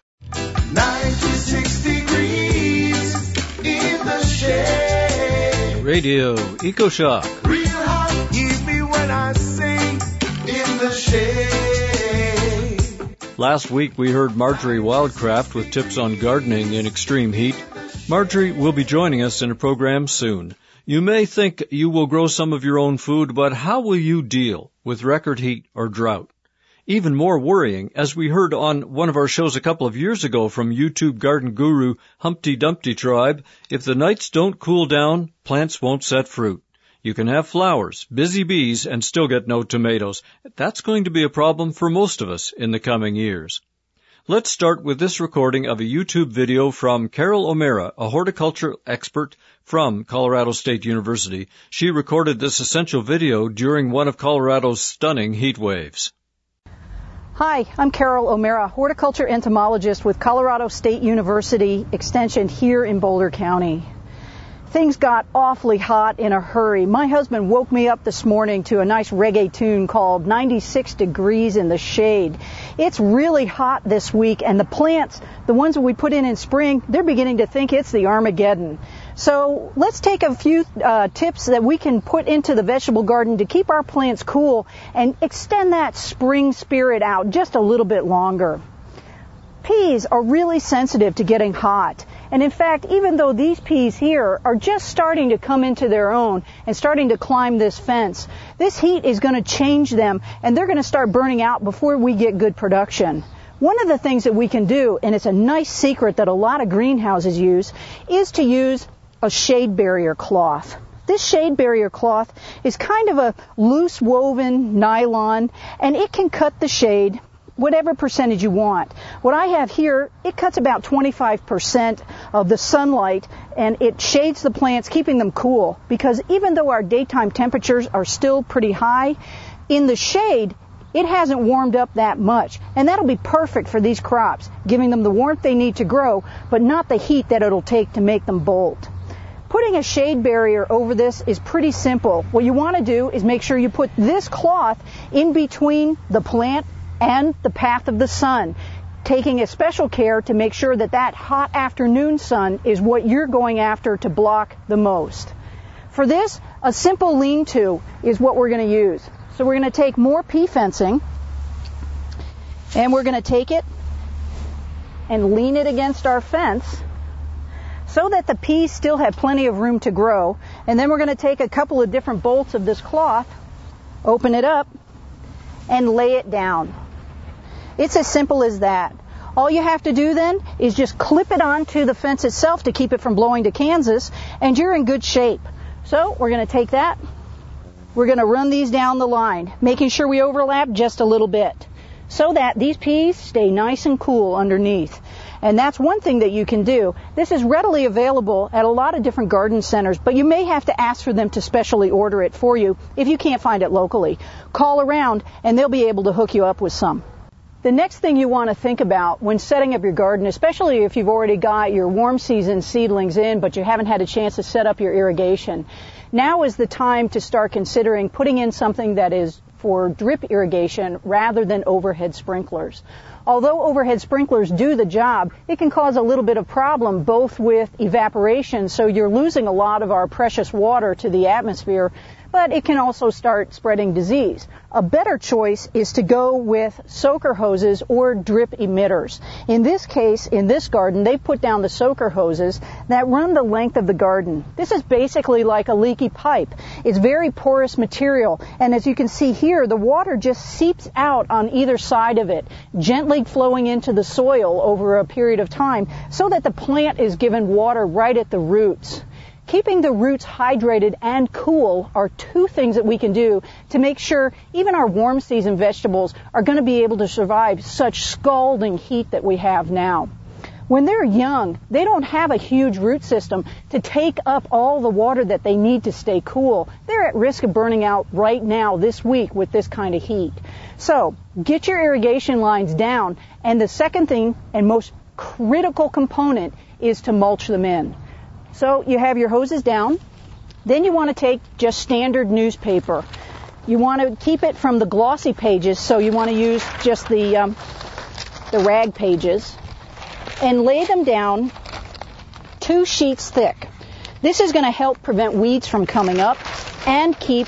96 degrees in the shade. Radio EcoShock. Real hot, hear me when I sing in the shade. Last week we heard Marjorie Wildcraft with tips on gardening in extreme heat. Marjorie will be joining us in a program soon. You may think you will grow some of your own food, but how will you deal with record heat or drought? Even more worrying, as we heard on one of our shows a couple of years ago from YouTube garden guru Humpty Dumpty Tribe, if the nights don't cool down, plants won't set fruit. You can have flowers, busy bees, and still get no tomatoes. That's going to be a problem for most of us in the coming years. Let's start with this recording of a YouTube video from Carol O'Mara, a horticulture expert from Colorado State University. She recorded this essential video during one of Colorado's stunning heat waves. Hi, I'm Carol O'Mara, horticulture entomologist with Colorado State University Extension here in Boulder County. Things got awfully hot in a hurry. My husband woke me up this morning to a nice reggae tune called 96 Degrees in the Shade. It's really hot this week, and the plants, the ones that we put in spring, they're beginning to think it's the Armageddon. So let's take a few tips that we can put into the vegetable garden to keep our plants cool and extend that spring spirit out just a little bit longer. Peas are really sensitive to getting hot, And in fact, even though these peas here are just starting to come into their own and starting to climb this fence, this heat is going to change them and they're going to start burning out before we get good production. One of the things that we can do, and it's a nice secret that a lot of greenhouses use, is to use a shade barrier cloth. This shade barrier cloth is kind of a loose woven nylon, and it can cut the shade whatever percentage you want. What I have here, it cuts about 25% of the sunlight, and it shades the plants, keeping them cool, because even though our daytime temperatures are still pretty high, in the shade, it hasn't warmed up that much, and that'll be perfect for these crops, giving them the warmth they need to grow, but not the heat that it'll take to make them bolt. Putting a shade barrier over this is pretty simple. What you want to do is make sure you put this cloth in between the plant and the path of the sun, taking a special care to make sure that that hot afternoon sun is what you're going after to block the most. For this, a simple lean-to is what we're going to use. So we're going to take more pea fencing, and we're going to take it and lean it against our fence so that the peas still have plenty of room to grow. And then we're going to take a couple of different bolts of this cloth, open it up, and lay it down. It's as simple as that. All you have to do then is just clip it onto the fence itself to keep it from blowing to Kansas, and you're in good shape. So we're going to take that. We're going to run these down the line, making sure we overlap just a little bit so that these peas stay nice and cool underneath. And that's one thing that you can do. This is readily available at a lot of different garden centers, but you may have to ask for them to specially order it for you if you can't find it locally. Call around and they'll be able to hook you up with some. The next thing you want to think about when setting up your garden, especially if you've already got your warm season seedlings in but you haven't had a chance to set up your irrigation, now is the time to start considering putting in something that is for drip irrigation rather than overhead sprinklers. Although overhead sprinklers do the job, it can cause a little bit of problem both with evaporation, so you're losing a lot of our precious water to the atmosphere, but it can also start spreading disease. A better choice is to go with soaker hoses or drip emitters. In this case, in this garden, they put down the soaker hoses that run the length of the garden. This is basically like a leaky pipe. It's very porous material, and as you can see here, the water just seeps out on either side of it, gently flowing into the soil over a period of time so that the plant is given water right at the roots. Keeping the roots hydrated and cool are two things that we can do to make sure even our warm season vegetables are going to be able to survive such scalding heat that we have now. When they're young, they don't have a huge root system to take up all the water that they need to stay cool. They're at risk of burning out right now this week with this kind of heat. So get your irrigation lines down, and the second thing and most critical component is to mulch them in. So you have your hoses down. Then you want to take just standard newspaper. You want to keep it from the glossy pages, so you want to use just the rag pages, and lay them down 2 sheets thick. This is going to help prevent weeds from coming up and keep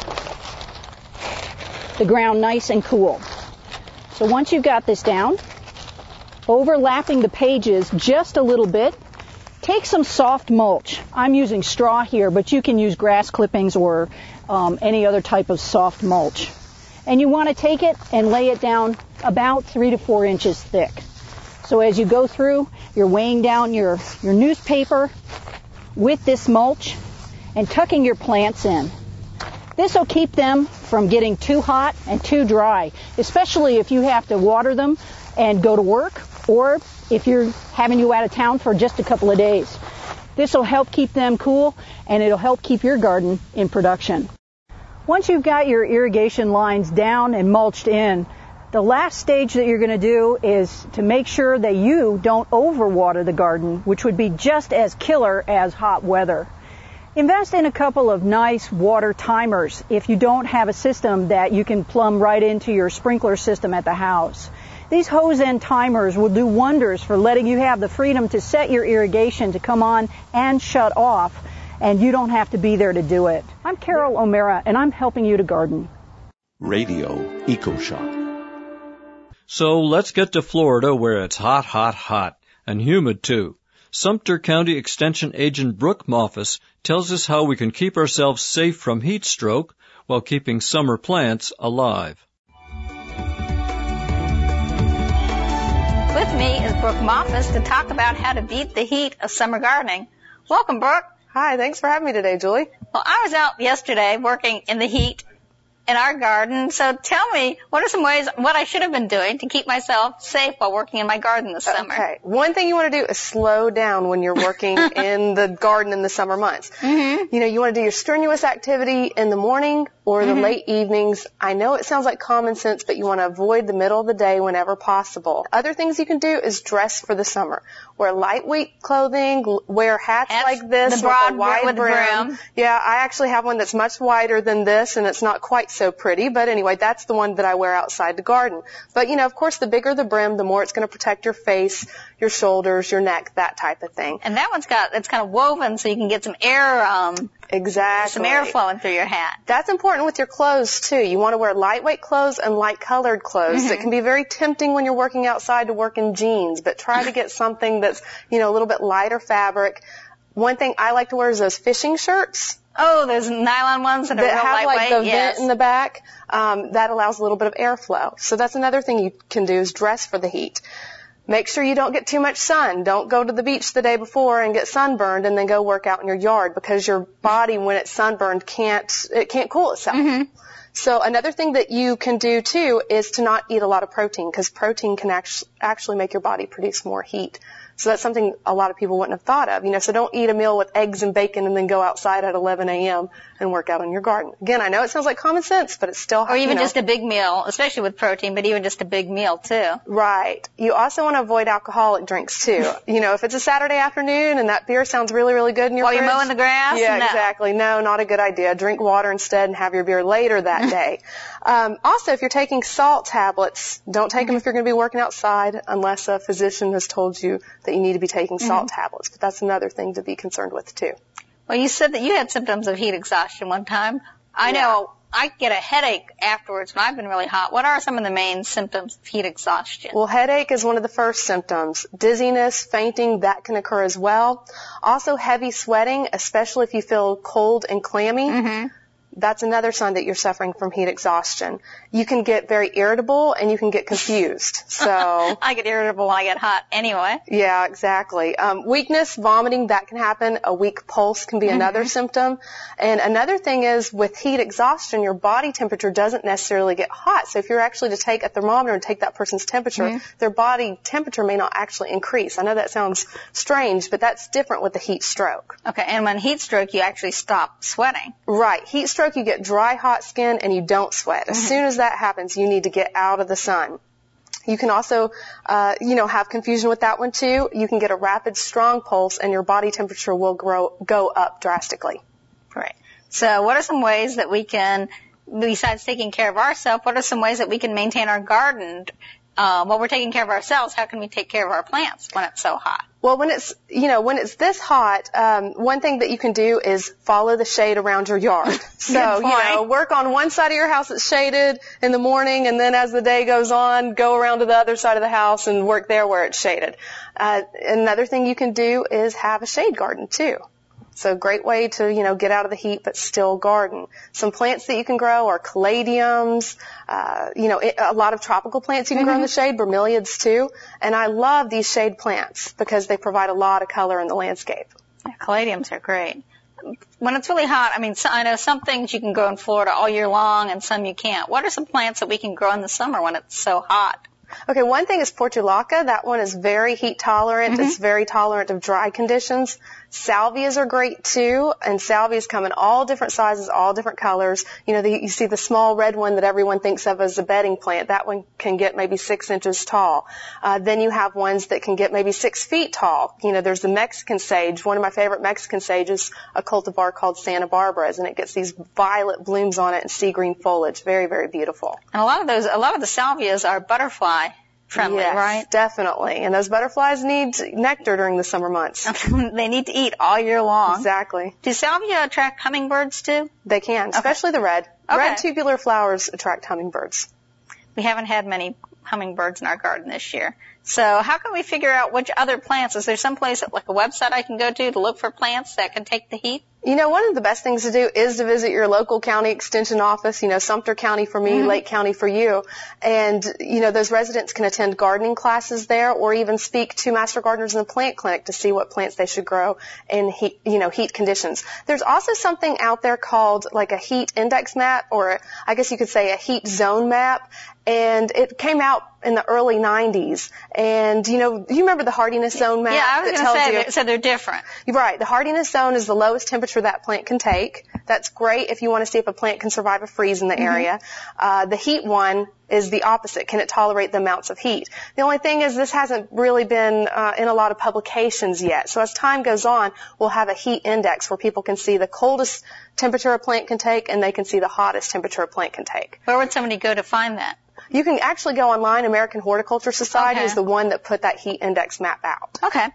the ground nice and cool. So once you've got this down, overlapping the pages just a little bit, take some soft mulch. I'm using straw here, but you can use grass clippings or any other type of soft mulch. And you want to take it and lay it down about 3 to 4 inches thick. So as you go through, you're weighing down your newspaper with this mulch and tucking your plants in. This will keep them from getting too hot and too dry, especially if you have to water them and go to work, or if you're having you out of town for just a couple of days. This will help keep them cool, and it'll help keep your garden in production. Once you've got your irrigation lines down and mulched in, the last stage that you're going to do is to make sure that you don't overwater the garden, which would be just as killer as hot weather. Invest in a couple of nice water timers if you don't have a system that you can plumb right into your sprinkler system at the house. These hose end timers will do wonders for letting you have the freedom to set your irrigation to come on and shut off, and you don't have to be there to do it. I'm Carol O'Mara, and I'm helping you to garden. Radio EcoShock. So let's get to Florida, where it's hot, hot, hot, and humid too. Sumter County Extension Agent Brooke Moffus tells us how we can keep ourselves safe from heat stroke while keeping summer plants alive. With me is Brooke Moffus to talk about how to beat the heat of summer gardening. Welcome, Brooke. Hi, thanks for having me today, Julie. Well, I was out yesterday working in the heat in our garden, so tell me, what are some ways, what I should have been doing to keep myself safe while working in my garden this summer? Okay. One thing you want to do is slow down when you're working in the garden in the summer months. Mm-hmm. You know, you want to do your strenuous activity in the morning or the late evenings. I know it sounds like common sense, but you want to avoid the middle of the day whenever possible. Other things you can do is dress for the summer. Wear lightweight clothing, wear hats like this with a wide brim. Yeah, I actually have one that's much wider than this, and it's not quite so pretty, but anyway, that's the one that I wear outside the garden. But, you know, of course, the bigger the brim, the more it's going to protect your face, your shoulders, your neck, that type of thing. And that one's it's kind of woven so you can get some air, exactly. Some air flowing through your hat. That's important with your clothes, too. You want to wear lightweight clothes and light-colored clothes. It can be very tempting when you're working outside to work in jeans, but try to get something that's, you know, a little bit lighter fabric. One thing I like to wear is those fishing shirts. Oh, those nylon ones that are real have lightweight. Like the vent in the back. That allows a little bit of airflow. So that's another thing you can do is dress for the heat. Make sure you don't get too much sun. Don't go to the beach the day before and get sunburned and then go work out in your yard, because your body, when it's sunburned, can't cool itself. So another thing that you can do too is to not eat a lot of protein, because protein can actually make your body produce more heat. So that's something a lot of people wouldn't have thought of. You know, so don't eat a meal with eggs and bacon and then go outside at 11 a.m. and work out in your garden. Again, I know it sounds like common sense, but it's still, or even just a big meal, especially with protein, but even just a big meal too. Right. You also want to avoid alcoholic drinks too. You know, if it's a Saturday afternoon and that beer sounds really, really good in your fridge. While you're mowing the grass? Yeah, no. Exactly. No, not a good idea. Drink water instead and have your beer later that day. Also, if you're taking salt tablets, don't take them if you're going to be working outside unless a physician has told you that you need to be taking salt tablets. But that's another thing to be concerned with too. Well, you said that you had symptoms of heat exhaustion one time. I know I get a headache afterwards when I've been really hot. What are some of the main symptoms of heat exhaustion? Well, headache is one of the first symptoms. Dizziness, fainting, that can occur as well. Also heavy sweating, especially if you feel cold and clammy. That's another sign that you're suffering from heat exhaustion. You can get very irritable and you can get confused. So I get irritable when I get hot anyway. Yeah, exactly. Weakness, vomiting, that can happen. A weak pulse can be another symptom. And another thing is with heat exhaustion, your body temperature doesn't necessarily get hot. So if you're actually to take a thermometer and take that person's temperature, their body temperature may not actually increase. I know that sounds strange, but that's different with the heat stroke. Okay, and when heat stroke, you actually stop sweating. Right. Heat stroke, you get dry, hot skin, and you don't sweat. As soon as that happens, you need to get out of the sun. You can also, have confusion with that one too. You can get a rapid, strong pulse, and your body temperature will go up drastically. Right. So what are some ways that we can, besides taking care of ourselves, what are some ways that we can maintain our garden? While we're taking care of ourselves, how can we take care of our plants when it's so hot? Well, when it's this hot, one thing that you can do is follow the shade around your yard. So, work on one side of your house that's shaded in the morning, and then as the day goes on, go around to the other side of the house and work there where it's shaded. Another thing you can do is have a shade garden too. So great way to, get out of the heat but still garden. Some plants that you can grow are caladiums, a lot of tropical plants you can grow in the shade, bromeliads too. And I love these shade plants because they provide a lot of color in the landscape. Yeah, caladiums are great. When it's really hot, I know some things you can grow in Florida all year long and some you can't. What are some plants that we can grow in the summer when it's so hot? Okay, one thing is portulaca. That one is very heat tolerant. It's very tolerant of dry conditions. Salvias are great too, and salvias come in all different sizes, all different colors. You see the small red one that everyone thinks of as a bedding plant. That one can get maybe 6 inches tall. Then you have ones that can get maybe 6 feet tall. There's the Mexican sage. One of my favorite Mexican sages, a cultivar called Santa Barbara's, and it gets these violet blooms on it and sea green foliage. Very, very beautiful. And a lot of the salvias are butterfly friendly, yes, right? Definitely. And those butterflies need nectar during the summer months. They need to eat all year long. Exactly. Do salvia attract hummingbirds too? They can, especially the red. Okay. Red tubular flowers attract hummingbirds. We haven't had many hummingbirds in our garden this year. So how can we figure out which other plants? Is there some place, like a website I can go to look for plants that can take the heat? You know, one of the best things to do is to visit your local county extension office, you know, Sumter County for me, Lake County for you. And, you know, those residents can attend gardening classes there or even speak to master gardeners in the plant clinic to see what plants they should grow in heat, you know, heat conditions. There's also something out there called like a heat index map, or I guess you could say a heat zone map. And it came out in the early 90s. And, you know, you remember the hardiness zone map? Yeah, I was going to say, so they're different. Right. The hardiness zone is the lowest temperature that plant can take. That's great if you want to see if a plant can survive a freeze in the area. The heat one is the opposite. Can it tolerate the amounts of heat? The only thing is this hasn't really been in a lot of publications yet. So as time goes on, we'll have a heat index where people can see the coldest temperature a plant can take and they can see the hottest temperature a plant can take. Where would somebody go to find that? You can actually go online. American Horticulture Society is the one that put that heat index map out. Okay.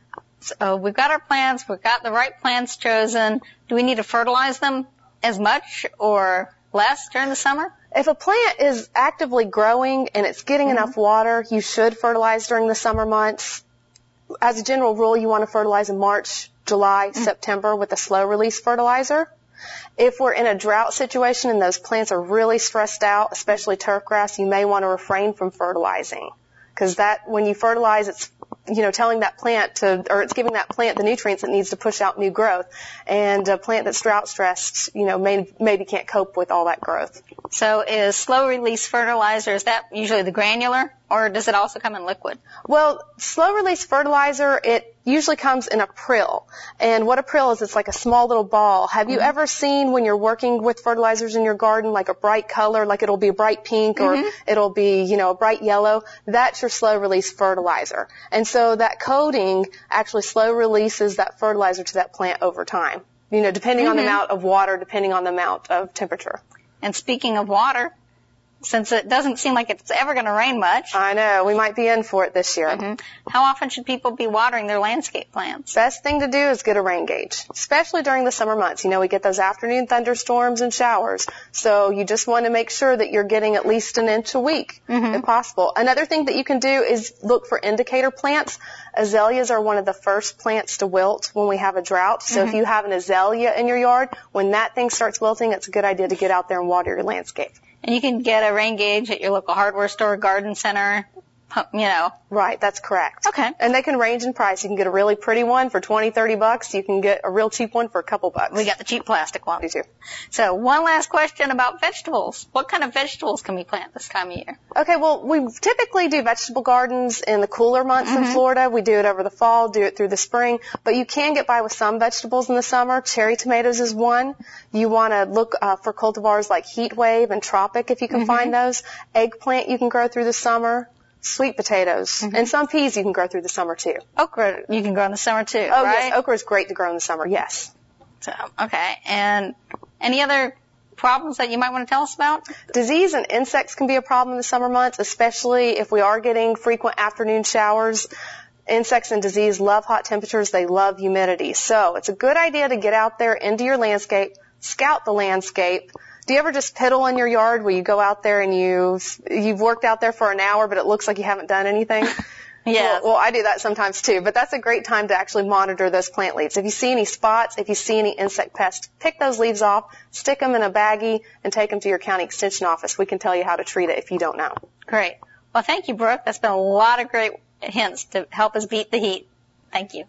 So we've got our plants. We've got the right plants chosen. Do we need to fertilize them as much or less during the summer? If a plant is actively growing and it's getting enough water, you should fertilize during the summer months. As a general rule, you want to fertilize in March, July, September with a slow-release fertilizer. If we're in a drought situation and those plants are really stressed out, especially turfgrass, you may want to refrain from fertilizing. Because that, when you fertilize, it's, you know, telling that plant to, or it's giving that plant the nutrients it needs to push out new growth. And a plant that's drought stressed, you know, maybe can't cope with all that growth. So is slow release fertilizer, is that usually the granular, or does it also come in liquid? Well, slow release fertilizer, it usually comes in a prill. And what a prill is, it's like a small little ball. Have you ever seen when you're working with fertilizers in your garden, like a bright color, like it'll be a bright pink or it'll be, you know, a bright yellow? That's your slow release fertilizer. And so that coating actually slow releases that fertilizer to that plant over time, you know, depending on the amount of water, depending on the amount of temperature. And speaking of water, since it doesn't seem like it's ever going to rain much. I know. We might be in for it this year. How often should people be watering their landscape plants? Best thing to do is get a rain gauge, especially during the summer months. You know, we get those afternoon thunderstorms and showers. So you just want to make sure that you're getting at least an inch a week, if possible. Another thing that you can do is look for indicator plants. Azaleas are one of the first plants to wilt when we have a drought. So if you have an azalea in your yard, when that thing starts wilting, it's a good idea to get out there and water your landscape. And you can get a rain gauge at your local hardware store, garden center, you know. Right, that's correct. Okay. And they can range in price. You can get a really pretty one for $20-$30. You can get a real cheap one for a couple bucks. We got the cheap plastic one. We do. So one last question about vegetables. What kind of vegetables can we plant this time of year? Okay, well, we typically do vegetable gardens in the cooler months in Florida. We do it over the fall, do it through the spring. But you can get by with some vegetables in the summer. Cherry tomatoes is one. You want to look for cultivars like Heat Wave and Tropic if you can find those. Eggplant you can grow through the summer. Sweet potatoes. And some peas you can grow through the summer too. Okra you can grow in the summer too, Oh, right? yes. Okra is great to grow in the summer, yes. So, okay. And any other problems that you might want to tell us about? Disease and insects can be a problem in the summer months, especially if we are getting frequent afternoon showers. Insects and disease love hot temperatures. They love humidity. So it's a good idea to get out there into your landscape, scout the landscape. Do you ever just piddle in your yard where you go out there and you've worked out there for an hour, but it looks like you haven't done anything? Yeah. Well, I do that sometimes too, but that's a great time to actually monitor those plant leaves. If you see any spots, if you see any insect pests, pick those leaves off, stick them in a baggie, and take them to your county extension office. We can tell you how to treat it if you don't know. Great. Well, thank you, Brooke. That's been a lot of great hints to help us beat the heat. Thank you.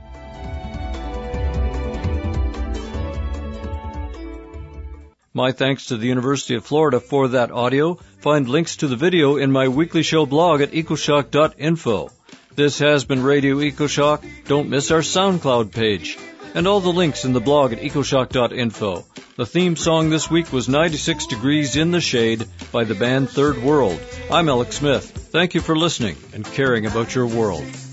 My thanks to the University of Florida for that audio. Find links to the video in my weekly show blog at ecoshock.info. This has been Radio EcoShock. Don't miss our SoundCloud page. And all the links in the blog at ecoshock.info. The theme song this week was 96 Degrees in the Shade by the band Third World. I'm Alex Smith. Thank you for listening and caring about your world.